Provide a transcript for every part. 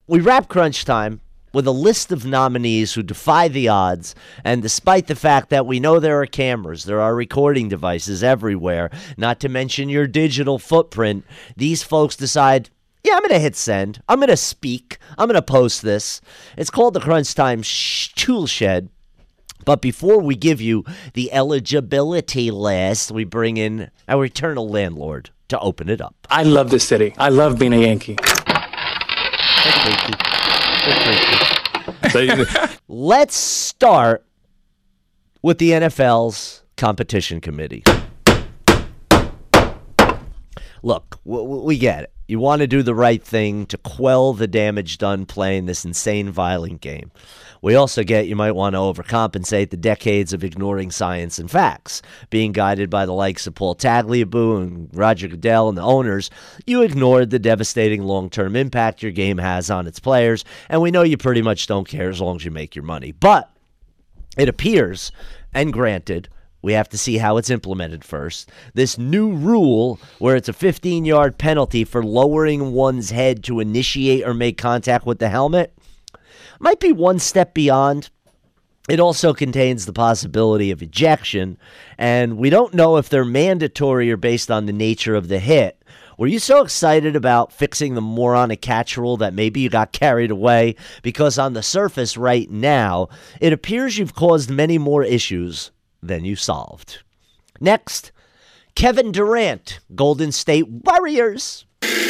we wrap Crunch Time with a list of nominees who defy the odds, and despite the fact that we know there are cameras, there are recording devices everywhere, not to mention your digital footprint, these folks decide, yeah, I'm going to hit send. I'm going to speak. I'm going to post this. It's called the Crunch Time Tool Shed. But before we give you the eligibility list, we bring in our eternal landlord to open it up. I love this city. I love being a Yankee. Let's start with the NFL's competition committee. Look, we get it. You want to do the right thing to quell the damage done playing this insane, violent game. We also get you might want to overcompensate the decades of ignoring science and facts. Being guided by the likes of Paul Tagliabue and Roger Goodell and the owners, you ignored the devastating long-term impact your game has on its players, and we know you pretty much don't care as long as you make your money. But it appears, and granted, we have to see how it's implemented first. This new rule where it's a 15-yard penalty for lowering one's head to initiate or make contact with the helmet might be one step beyond. It also contains the possibility of ejection, and we don't know if they're mandatory or based on the nature of the hit. Were you so excited about fixing the moronic catch rule that maybe you got carried away? Because on the surface right now, it appears you've caused many more issues than you solved. Next, Kevin Durant, Golden State Warriors.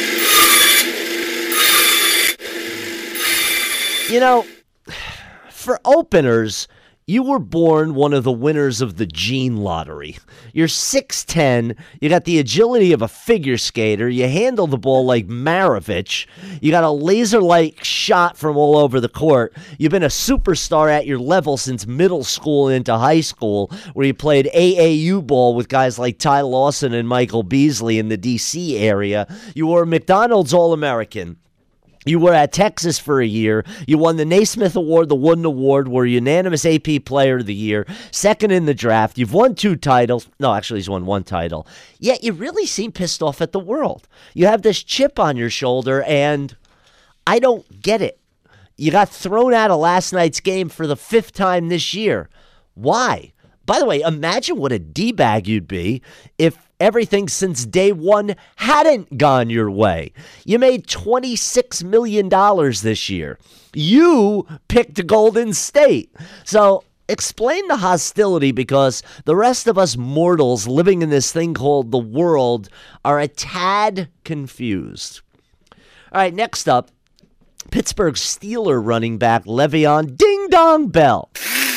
You know, for openers, you were born one of the winners of the gene lottery. You're 6'10", you got the agility of a figure skater, you handle the ball like Maravich, you got a laser-like shot from all over the court, you've been a superstar at your level since middle school into high school, where you played AAU ball with guys like Ty Lawson and Michael Beasley in the D.C. area, you were a McDonald's All-American. You were at Texas for a year. You won the Naismith Award, the Wooden Award, were unanimous AP Player of the Year, second in the draft. You've won 2 titles. No, actually, he's won 1 title. Yet you really seem pissed off at the world. You have this chip on your shoulder, and I don't get it. You got thrown out of last night's game for the 5th time this year. Why? By the way, imagine what a D-bag you'd be if everything since day one hadn't gone your way. You made $26 million this year. You picked Golden State. So explain the hostility, because the rest of us mortals living in this thing called the world are a tad confused. All right, next up, Pittsburgh Steelers running back Le'Veon Ding Dong Bell.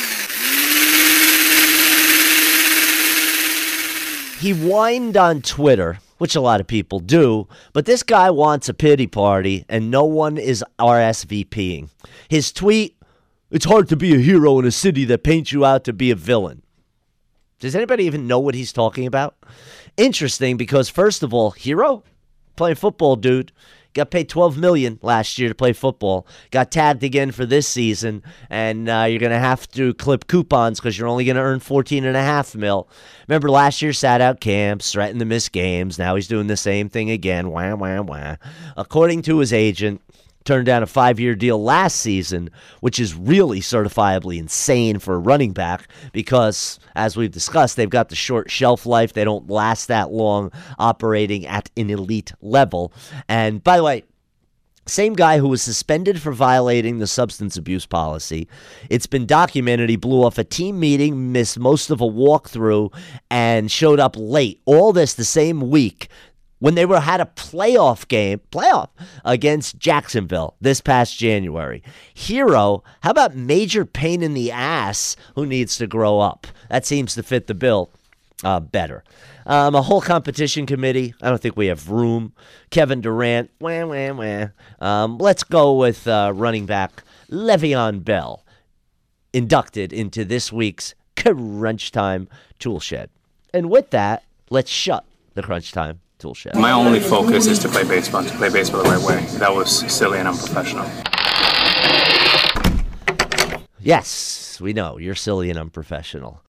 He whined on Twitter, which a lot of people do, but this guy wants a pity party, and no one is RSVPing. His tweet, "It's hard to be a hero in a city that paints you out to be a villain." Does anybody even know what he's talking about? Interesting, because first of all, hero? Playing football, dude. Got paid $12 million last year to play football. Got tagged again for this season, and you're going to have to clip coupons because you're only going to earn $14.5 million. Remember, last year sat out camps, threatened to miss games. Now he's doing the same thing again. Wah, wah, wah. According to his agent, turned down a 5-year deal last season, which is really certifiably insane for a running back because, as we've discussed, they've got the short shelf life. They don't last that long operating at an elite level. And by the way, same guy who was suspended for violating the substance abuse policy. It's been documented he blew off a team meeting, missed most of a walkthrough, and showed up late. All this the same week when they had a playoff against Jacksonville this past January. Hero, how about major pain in the ass who needs to grow up? That seems to fit the bill better. A whole competition committee. I don't think we have room. Kevin Durant. Let's go with running back Le'Veon Bell, inducted into this week's Crunch Time Tool Shed. And with that, let's shut the Crunch Time Tool Shed. My only focus is to play baseball the right way. That was silly and unprofessional. Yes, we know you're silly and unprofessional.